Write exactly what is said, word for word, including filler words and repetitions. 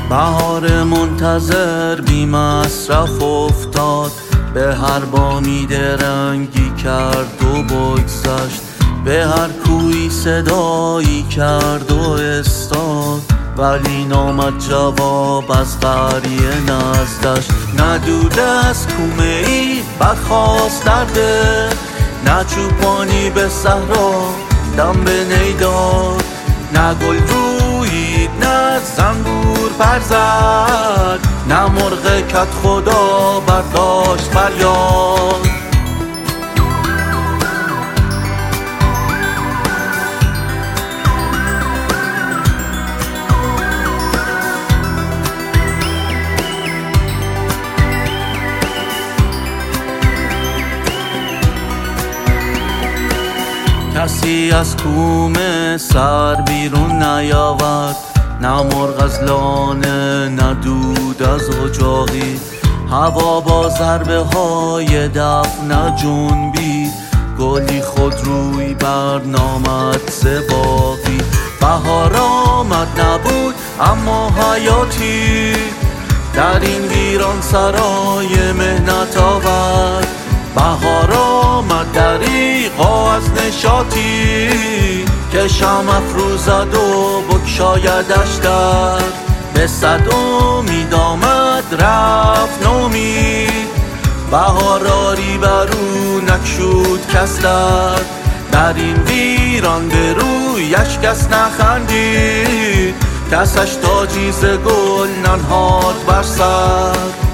بهار منتظر بی مصرف افتاد، به هر بامید رنگی کرد و بگذشت، به هر کوی صدایی کرد و استاد، ولی نامد جواب از قریه نزدش. ندوده از کومه ای برخواست درده، نه چوپانی به صحرا دم به نیداد، نه گل رویید نه زنبور پر زد، نه مرغ کت خدا برداشت فریاد. کسی از کومه سر بیرون نیاورد، نه مرغ از لانه نه دود از اجاقی، هوا با ضربه های دف نجنبید، گلی خود روی بر نامد زباقی. بهار آمد نبود اما حیاتی، در این ویران سرای مهنت آورد. بهار آمد دریغا از نشاطی، که شمع افروزد و بگشایدش در، به صد امید آمد رفت نومید. بهار آری بر او نگشود کس در، در این ویران به رویش کس نخندید، کسش تاجی ز گل ننهاد بر سر.